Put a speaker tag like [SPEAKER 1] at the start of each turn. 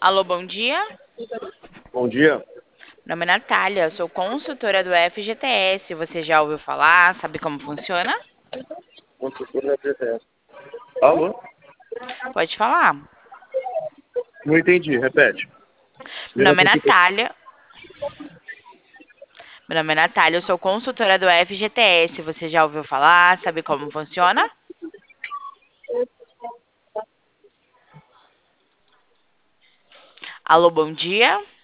[SPEAKER 1] Alô, bom dia.
[SPEAKER 2] Bom dia.
[SPEAKER 1] Meu nome é Natália, sou consultora do FGTS. Você já ouviu falar? Sabe como funciona?
[SPEAKER 2] Consultor da GTS. Alô?
[SPEAKER 1] Pode falar.
[SPEAKER 2] Não entendi, repete.
[SPEAKER 1] Meu
[SPEAKER 2] Vira
[SPEAKER 1] nome é
[SPEAKER 2] aqui.
[SPEAKER 1] Natália. Meu nome é Natália, eu sou consultora do FGTS. Você já ouviu falar? Sabe como funciona? Alô, bom dia.